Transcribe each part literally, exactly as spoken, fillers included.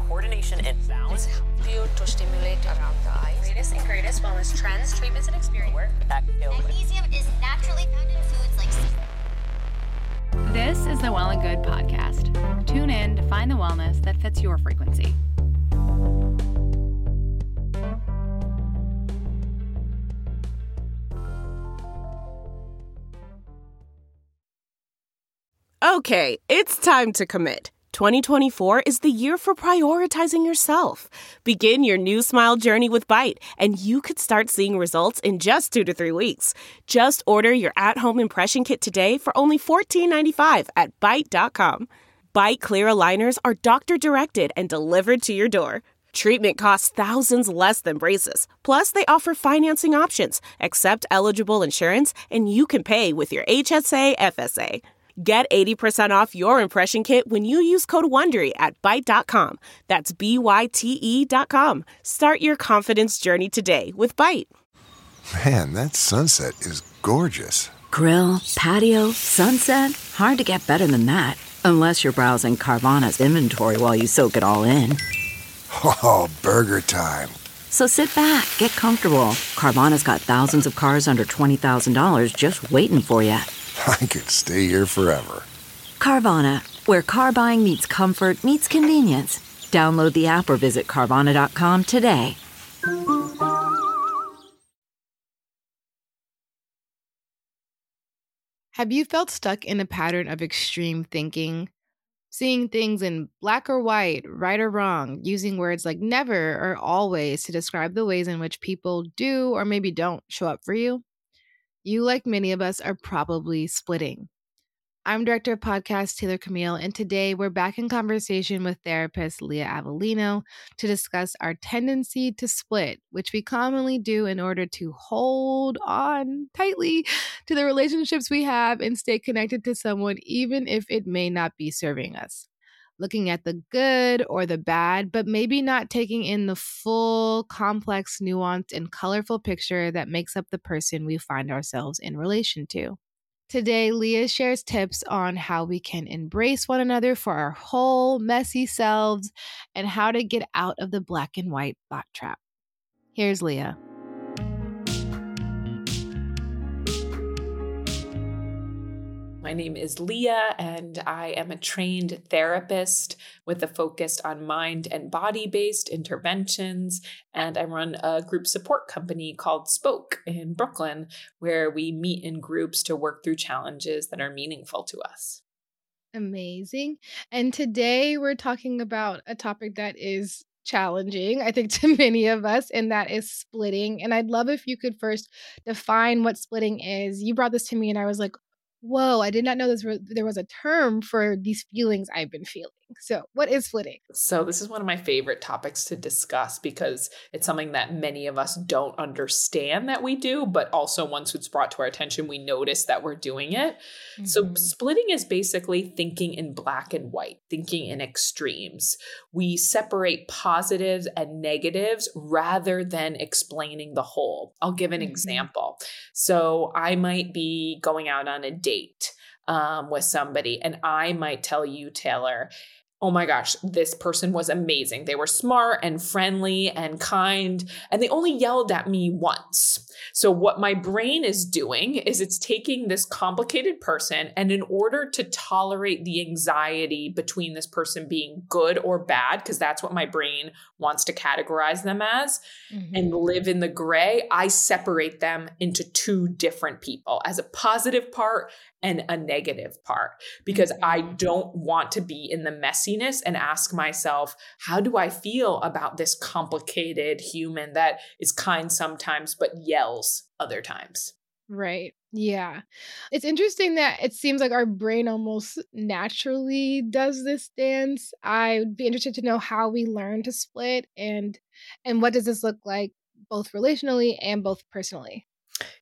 coordination and balance. Help you to stimulate around the eyes. Latest and greatest wellness trends, treatments, and experience. Magnesium is naturally found in foods like This is the Well and Good podcast. Tune in to find the wellness that fits your frequency. Okay, it's time to commit. twenty twenty-four is the year for prioritizing yourself. Begin your new smile journey with Byte, and you could start seeing results in just two to three weeks. Just order your at-home impression kit today for only fourteen ninety-five at byte dot com. Byte clear aligners are doctor-directed and delivered to your door. Treatment costs thousands less than braces. Plus, they offer financing options, accept eligible insurance, and you can pay with your H S A F S A. Get eighty percent off your impression kit when you use code WONDERY at byte dot com. That's B Y T E dot com. Start your confidence journey today with Byte. Man, that sunset is gorgeous. Grill, patio, sunset. Hard to get better than that. Unless you're browsing Carvana's inventory while you soak it all in. Oh, burger time. So sit back, get comfortable. Carvana's got thousands of cars under twenty thousand dollars just waiting for you. I could stay here forever. Carvana, where car buying meets comfort, meets convenience. Download the app or visit Carvana dot com today. Have you felt stuck in a pattern of extreme thinking? Seeing things in black or white, right or wrong, using words like never or always to describe the ways in which people do or maybe don't show up for you? You, like many of us, are probably splitting. I'm Director of Podcast Taylor Camille, and today we're back in conversation with therapist Leah Avellino to discuss our tendency to split, which we commonly do in order to hold on tightly to the relationships we have and stay connected to someone even if it may not be serving us. Looking at the good or the bad, but maybe not taking in the full, complex, nuanced, and colorful picture that makes up the person we find ourselves in relation to. Today, Leah shares tips on how we can embrace one another for our whole, messy selves and how to get out of the black and white thought trap. Here's Leah. My name is Leah, and I am a trained therapist with a focus on mind and body-based interventions. And I run a group support company called Spoke in Brooklyn, where we meet in groups to work through challenges that are meaningful to us. Amazing. And today we're talking about a topic that is challenging, I think, to many of us, and that is splitting. And I'd love if you could first define what splitting is. You brought this to me, and I was like, whoa, I did not know this was, there was a term for these feelings I've been feeling. So what is splitting? So this is one of my favorite topics to discuss because it's something that many of us don't understand that we do, but also once it's brought to our attention, we notice that we're doing it. Mm-hmm. So splitting is basically thinking in black and white, thinking in extremes. We separate positives and negatives rather than explaining the whole. I'll give an mm-hmm. example. So I might be going out on a date um, with somebody, and I might tell you, Taylor, oh my gosh, this person was amazing. They were smart and friendly and kind, and they only yelled at me once. So what my brain is doing is it's taking this complicated person, and in order to tolerate the anxiety between this person being good or bad, because that's what my brain wants to categorize them as, mm-hmm. and live in the gray, I separate them into two different people as a positive part and a negative part, because mm-hmm. I don't want to be in the messiness and ask myself, how do I feel about this complicated human that is kind sometimes but yells other times? Right. Yeah. It's interesting that it seems like our brain almost naturally does this dance. I would be interested to know how we learn to split and and what does this look like both relationally and both personally?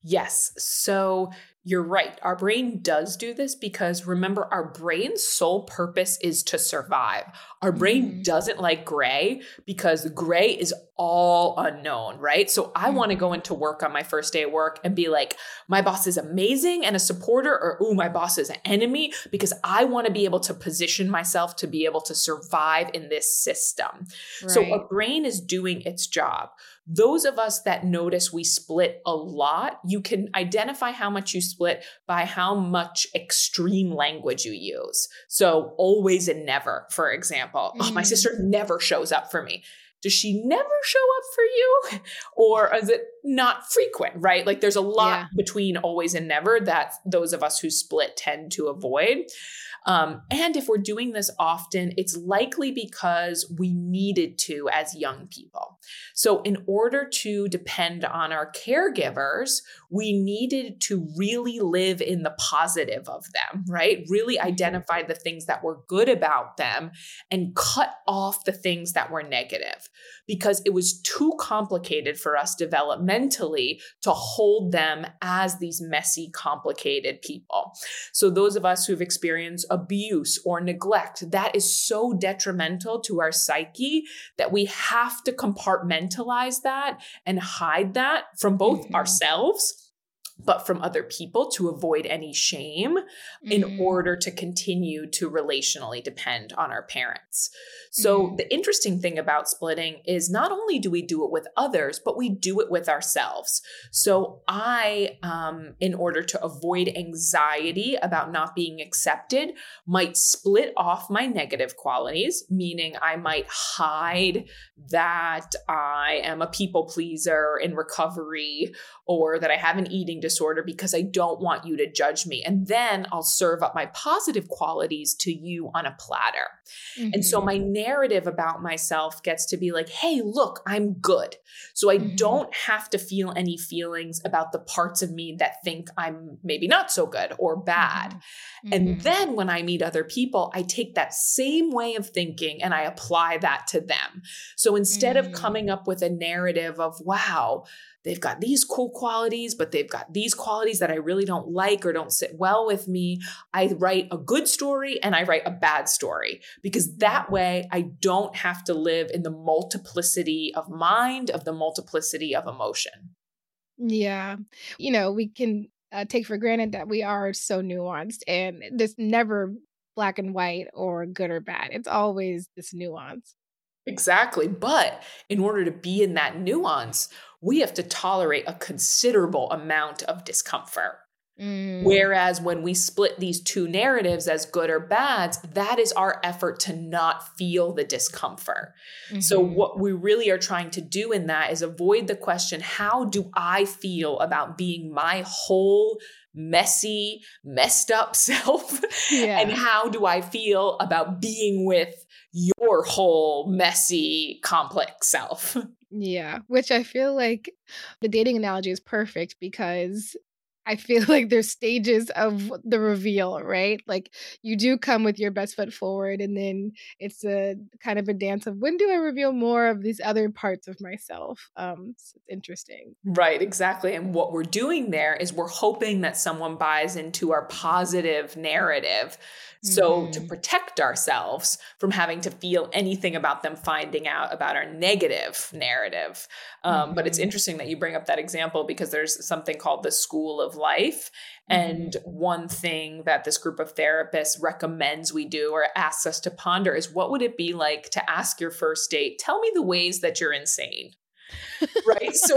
Yes. So you're right. Our brain does do this because remember, our brain's sole purpose is to survive. Our brain mm-hmm. doesn't like gray because gray is all unknown, right? So I mm-hmm. want to go into work on my first day at work and be like, my boss is amazing and a supporter, or, ooh, my boss is an enemy, because I want to be able to position myself to be able to survive in this system. Right. So our brain is doing its job. Those of us that notice we split a lot, you can identify how much you split by how much extreme language you use. So always and never, for example. Mm. Oh, my sister never shows up for me. Does she never show up for you? Or is it not frequent, right? Like there's a lot yeah. between always and never that those of us who split tend to avoid. Um, and if we're doing this often, it's likely because we needed to as young people. So in order to depend on our caregivers, we needed to really live in the positive of them, right? Really identify the things that were good about them and cut off the things that were negative, because it was too complicated for us developmentally to hold them as these messy, complicated people. So those of us who've experienced abuse or neglect, that is so detrimental to our psyche that we have to compartmentalize that and hide that from both mm-hmm. ourselves, but from other people, to avoid any shame mm-hmm. in order to continue to relationally depend on our parents. So mm-hmm. the interesting thing about splitting is not only do we do it with others, but we do it with ourselves. So I, um, in order to avoid anxiety about not being accepted, might split off my negative qualities, meaning I might hide that I am a people pleaser in recovery, or that I have an eating disorder because I don't want you to judge me. And then I'll serve up my positive qualities to you on a platter. Mm-hmm. And so my narrative about myself gets to be like, hey, look, I'm good. So I mm-hmm. don't have to feel any feelings about the parts of me that think I'm maybe not so good or bad. Mm-hmm. And then when I meet other people, I take that same way of thinking and I apply that to them. So instead mm-hmm. of coming up with a narrative of, wow, they've got these cool qualities, but they've got these qualities that I really don't like or don't sit well with me, I write a good story and I write a bad story, because that way I don't have to live in the multiplicity of mind, of the multiplicity of emotion. Yeah. You know, we can uh, take for granted that we are so nuanced, and there's never black and white or good or bad. It's always this nuance. Exactly. But in order to be in that nuance, we have to tolerate a considerable amount of discomfort. Mm. Whereas when we split these two narratives as good or bad, that is our effort to not feel the discomfort. Mm-hmm. So what we really are trying to do in that is avoid the question, how do I feel about being my whole messy, messed up self? Yeah. And how do I feel about being with your whole messy, complex self? Yeah, which I feel like the dating analogy is perfect, because I feel like there's stages of the reveal, right? Like you do come with your best foot forward, and then it's a kind of a dance of, when do I reveal more of these other parts of myself? Um, it's interesting. Right, exactly. And what we're doing there is we're hoping that someone buys into our positive narrative. So mm-hmm. to protect ourselves from having to feel anything about them finding out about our negative narrative. Um, mm-hmm. But it's interesting that you bring up that example, because there's something called the school of life. And mm-hmm. one thing that this group of therapists recommends we do, or asks us to ponder, is what would it be like to ask your first date, tell me the ways that you're insane? Right. So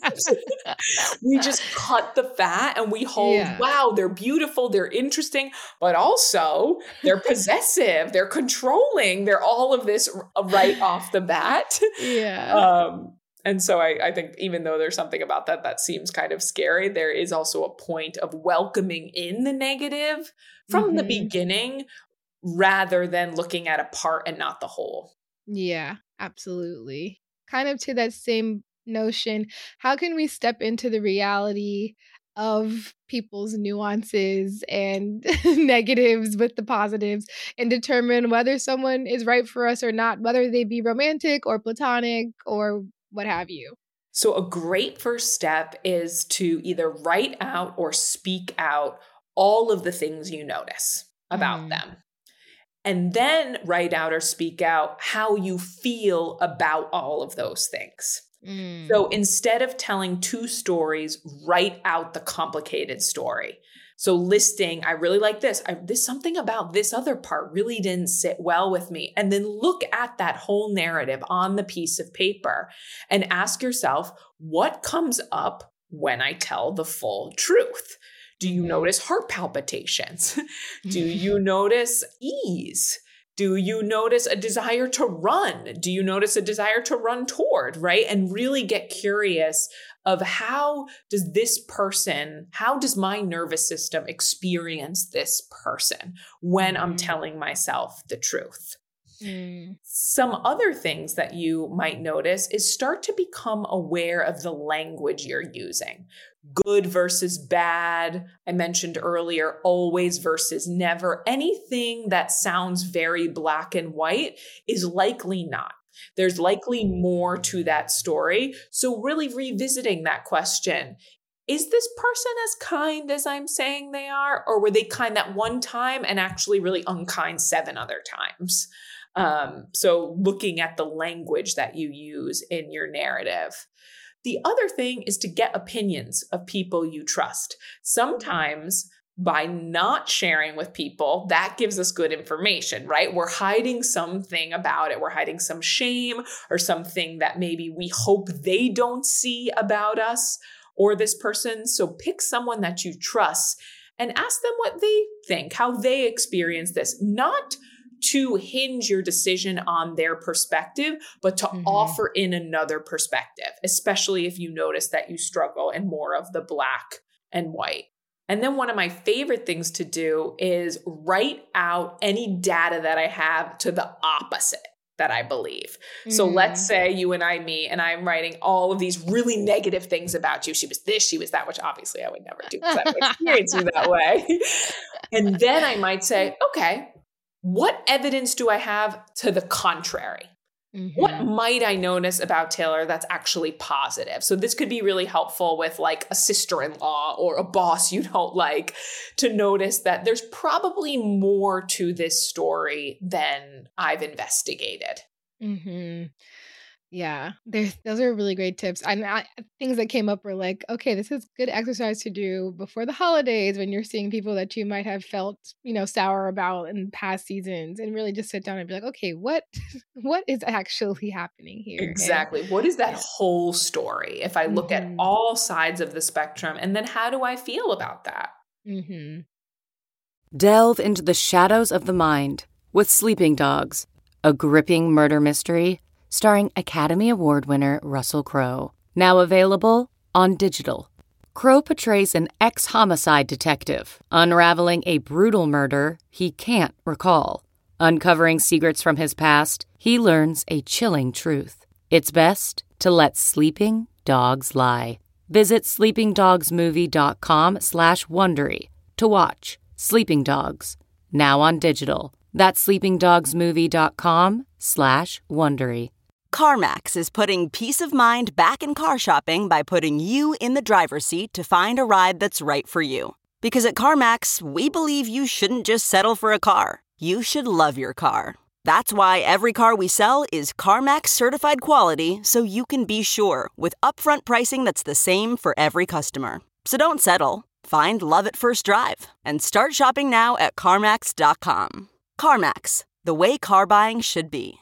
we just cut the fat and we hold, yeah. wow, they're beautiful, they're interesting, but also they're possessive, they're controlling, they're all of this right off the bat. Yeah. Um, and so I, I think even though there's something about that that seems kind of scary, there is also a point of welcoming in the negative from mm-hmm. the beginning, rather than looking at a part and not the whole. Yeah, absolutely. Kind of to that same notion, how can we step into the reality of people's nuances and negatives with the positives, and determine whether someone is right for us or not, whether they be romantic or platonic or what have you? So a great first step is to either write out or speak out all of the things you notice about mm. them. And then write out or speak out how you feel about all of those things. Mm. So instead of telling two stories, write out the complicated story. So listing, I really like this. I, this something about this other part really didn't sit well with me. And then look at that whole narrative on the piece of paper and ask yourself, what comes up when I tell the full truth? Do you notice heart palpitations? Do you notice ease? Do you notice a desire to run? Do you notice a desire to run toward, right? And really get curious of how does this person, how does my nervous system experience this person when I'm telling myself the truth? Mm. Some other things that you might notice is start to become aware of the language you're using. Good versus bad. I mentioned earlier, always versus never. Anything that sounds very black and white is likely not. There's likely more to that story. So really revisiting that question, is this person as kind as I'm saying they are? Or were they kind that one time and actually really unkind seven other times? Um, so looking at the language that you use in your narrative. The other thing is to get opinions of people you trust. Sometimes by not sharing with people, that gives us good information, right? We're hiding something about it. We're hiding some shame or something that maybe we hope they don't see about us or this person. So pick someone that you trust and ask them what they think, how they experience this, not to hinge your decision on their perspective, but to mm-hmm. offer in another perspective, especially if you notice that you struggle in more of the black and white. And then one of my favorite things to do is write out any data that I have to the opposite that I believe. Mm. So let's say you and I meet and I'm writing all of these really negative things about you. She was this, she was that, which obviously I would never do because I don't experience you that way. And then I might say, okay, what evidence do I have to the contrary? Mm-hmm. What might I notice about Taylor that's actually positive? So this could be really helpful with like a sister-in-law or a boss you don't like to notice that there's probably more to this story than I've investigated. Mm-hmm. Yeah, there's, those are really great tips. And I, things that came up were like, okay, this is good exercise to do before the holidays when you're seeing people that you might have felt, you know, sour about in past seasons, and really just sit down and be like, okay, what, what is actually happening here? Exactly. And, what is that yeah. whole story? If I look mm-hmm. at all sides of the spectrum, and then how do I feel about that? Mm-hmm. Delve into the shadows of the mind with Sleeping Dogs, a gripping murder mystery starring Academy Award winner Russell Crowe. Now available on digital. Crowe portrays an ex-homicide detective, unraveling a brutal murder he can't recall. Uncovering secrets from his past, he learns a chilling truth. It's best to let sleeping dogs lie. Visit sleepingdogsmovie.com slash Wondery to watch Sleeping Dogs, now on digital. That's sleepingdogsmovie.com slash Wondery. CarMax is putting peace of mind back in car shopping by putting you in the driver's seat to find a ride that's right for you. Because at CarMax, we believe you shouldn't just settle for a car. You should love your car. That's why every car we sell is CarMax certified quality, so you can be sure with upfront pricing that's the same for every customer. So don't settle. Find love at first drive and start shopping now at CarMax dot com. CarMax, the way car buying should be.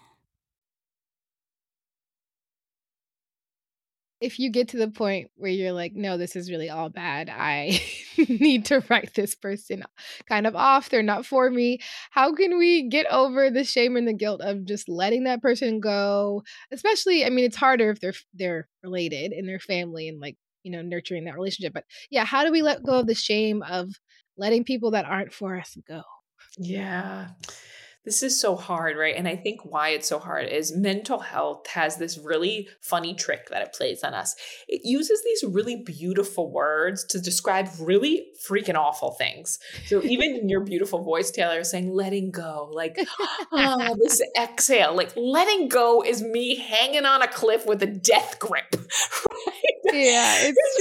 If you get to the point where you're like, no, this is really all bad, I need to write this person kind of off, they're not for me, how can we get over the shame and the guilt of just letting that person go? Especially, I mean, it's harder if they're they're related in their family and like, you know, nurturing that relationship. But yeah, how do we let go of the shame of letting people that aren't for us go? Yeah. This is so hard, right? And I think why it's so hard is mental health has this really funny trick that it plays on us. It uses these really beautiful words to describe really freaking awful things. So even in your beautiful voice, Taylor, saying letting go, like, oh, this exhale, like letting go is me hanging on a cliff with a death grip. Right? Yeah,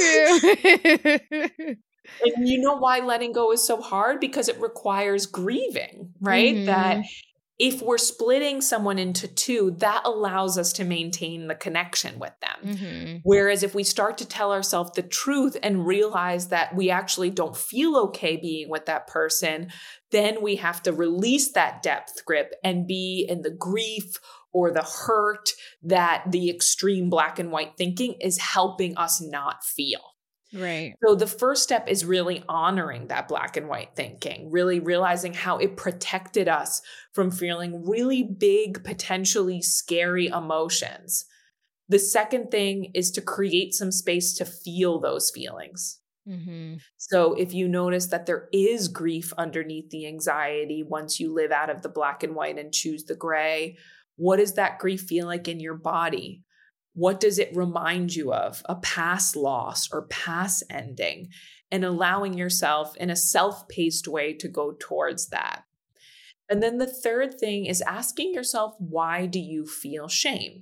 it's true. And you know why letting go is so hard? Because it requires grieving, right? Mm-hmm. That if we're splitting someone into two, that allows us to maintain the connection with them. Mm-hmm. Whereas if we start to tell ourselves the truth and realize that we actually don't feel okay being with that person, then we have to release that depth grip and be in the grief or the hurt that the extreme black and white thinking is helping us not feel. Right. So the first step is really honoring that black and white thinking, really realizing how it protected us from feeling really big, potentially scary emotions. The second thing is to create some space to feel those feelings. Mm-hmm. So if you notice that there is grief underneath the anxiety, once you live out of the black and white and choose the gray, what does that grief feel like in your body? What does it remind you of? A past loss or past ending, and allowing yourself in a self-paced way to go towards that. And then the third thing is asking yourself, why do you feel shame?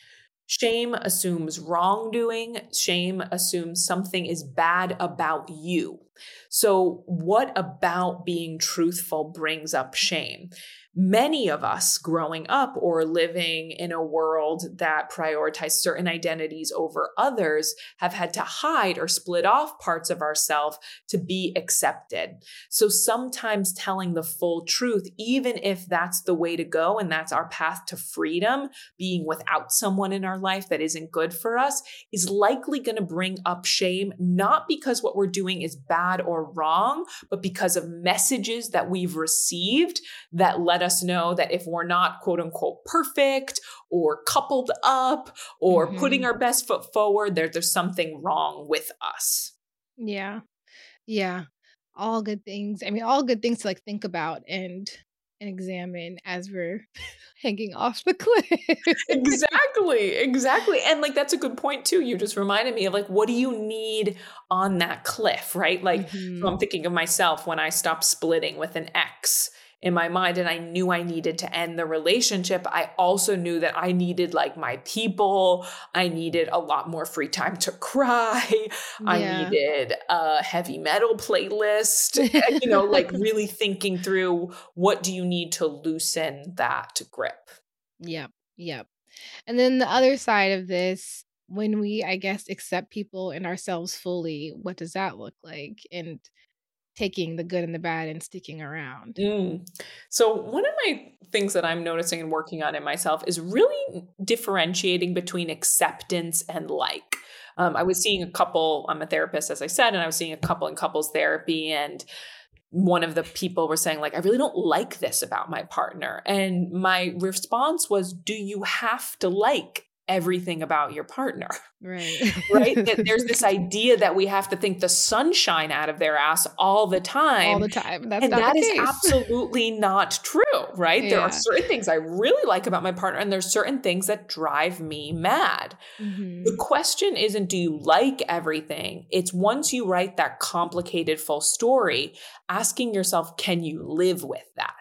Shame assumes wrongdoing. Shame assumes something is bad about you. So what about being truthful brings up shame? Many of us growing up or living in a world that prioritized certain identities over others have had to hide or split off parts of ourselves to be accepted. So sometimes telling the full truth, even if that's the way to go and that's our path to freedom, being without someone in our life that isn't good for us, is likely going to bring up shame, not because what we're doing is bad or wrong, but because of messages that we've received that let us know that if we're not quote unquote perfect or coupled up or mm-hmm. putting our best foot forward, there, there's something wrong with us. Yeah. Yeah. All good things. I mean, all good things to like think about and and examine as we're hanging off the cliff. Exactly. Exactly. And like, that's a good point too. You just reminded me of like, what do you need on that cliff, right? Like, mm-hmm. so I'm thinking of myself when I stopped splitting with an ex in my mind and I knew I needed to end the relationship. I also knew that I needed like my people. I needed a lot more free time to cry. Yeah. I needed a heavy metal playlist, you know, like really thinking through what do you need to loosen that grip. Yep. Yep. And then the other side of this, when we, I guess, accept people and ourselves fully, what does that look like? And taking the good and the bad and sticking around. Mm. So one of my things that I'm noticing and working on in myself is really differentiating between acceptance and like. Um, I was seeing a couple, I'm a therapist, as I said, and I was seeing a couple in couples therapy, and one of the people were saying like, I really don't like this about my partner. And my response was, do you have to like everything about your partner? Right. Right? That there's this idea that we have to think the sunshine out of their ass all the time. All the time. That's and not that the is case. absolutely not true, right? Yeah. There are certain things I really like about my partner, and there's certain things that drive me mad. Mm-hmm. The question isn't, do you like everything? It's once you write that complicated full story, asking yourself, can you live with that?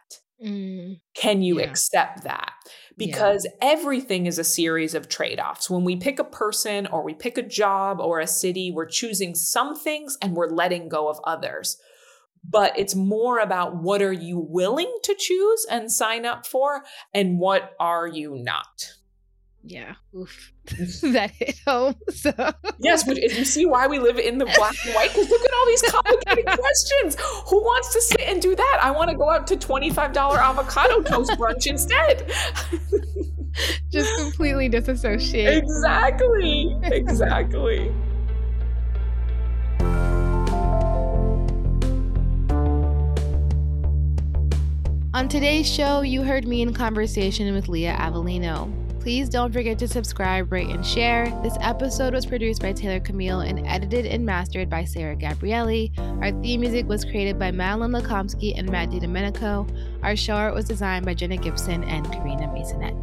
Mm. Can you yeah. accept that? Because yeah. everything is a series of trade-offs. When we pick a person or we pick a job or a city, we're choosing some things and we're letting go of others. But it's more about what are you willing to choose and sign up for, and what are you not? Yeah. Oof. That hit home. So. Yes, but if you see why we live in the black and white, because look at all these complicated questions. Who wants to sit and do that? I want to go out to twenty-five dollars avocado toast brunch instead. Just completely disassociate. Exactly. Exactly. On today's show, you heard me in conversation with Leah Avellino. Please don't forget to subscribe, rate, and share. This episode was produced by Taylor Camille and edited and mastered by Sarah Gabrielli. Our theme music was created by Madeline Lakomsky and Matt DiDomenico. Our show art was designed by Jenna Gibson and Karina Masonette.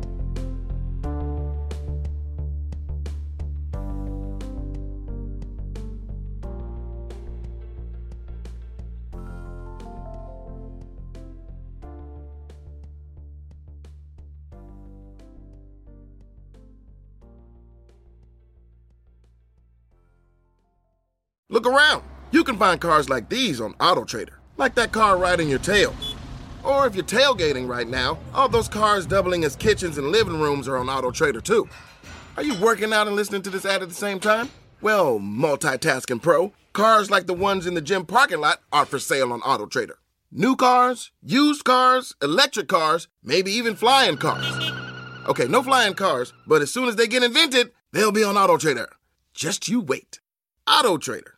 Look around. You can find cars like these on AutoTrader, like that car right in your tail. Or if you're tailgating right now, all those cars doubling as kitchens and living rooms are on AutoTrader too. Are you working out and listening to this ad at the same time? Well, multitasking pro, cars like the ones in the gym parking lot are for sale on AutoTrader. New cars, used cars, electric cars, maybe even flying cars. Okay, no flying cars, but as soon as they get invented, they'll be on AutoTrader. Just you wait. AutoTrader.